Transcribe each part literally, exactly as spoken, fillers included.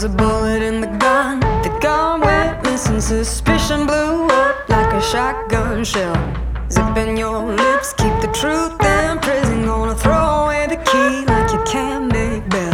was a bullet in the gun. The gun went missing, suspicion blew up like a shotgun shell. Zipping your lips, keep the truth in prison. Gonna throw away the key like you can't make bail.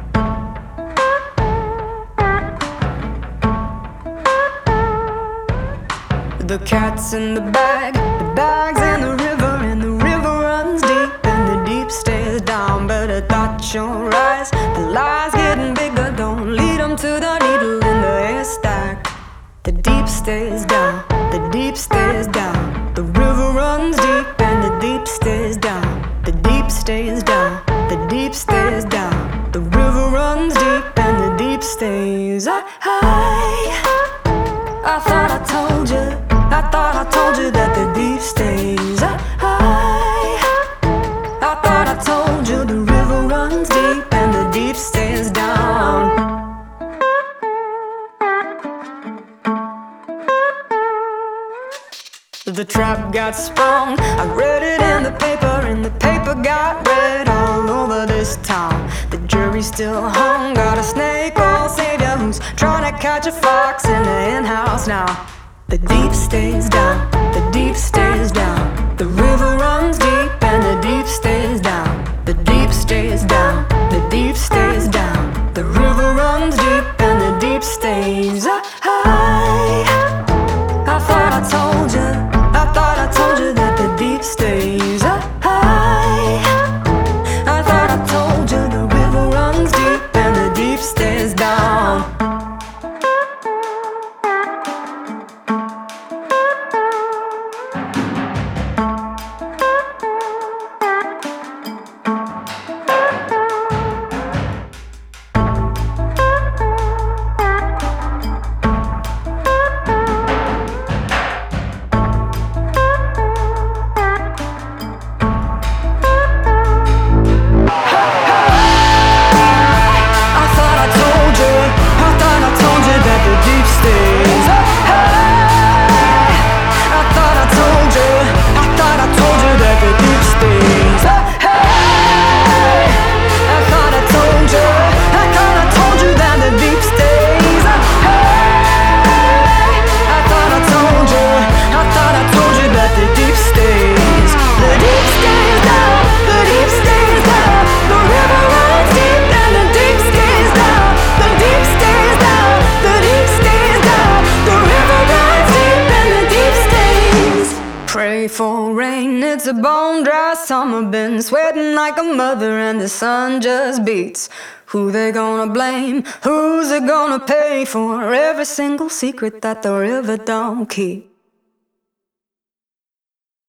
The cat's in the bag, the bag's in the river, and the river runs deep, and the deep stays down. Better dot your eyes, the lies getting bigger. Don't lead them to the needle in the haystack. The deep stays down, the deep stays down. The river runs deep, and the deep stays down. The deep stays down, the deep stays down. The river runs deep, and the deep stays high. I thought I told you, I thought I told you that the deep stays high. I thought I told you the river runs deep and the deep stays down. The trap got sprung, I read it in the paper, and the paper got read all over this town. The jury still hung, got a snake oil savior who's trying to catch a fox in the hen-house now. The deep stays down, the deep stays down. The river runs deep and the deep stays down. The deep stays down, the deep stays down. The river runs deep and the deep stays high. I thought I told you, I thought I told you that the deep stays high. I thought I told you the river runs deep and the deep stays down. Pray for rain, it's a bone dry summer. Been sweating like a mother and the sun just beats. Who they gonna blame? Who's it gonna pay for every single secret that the river don't keep?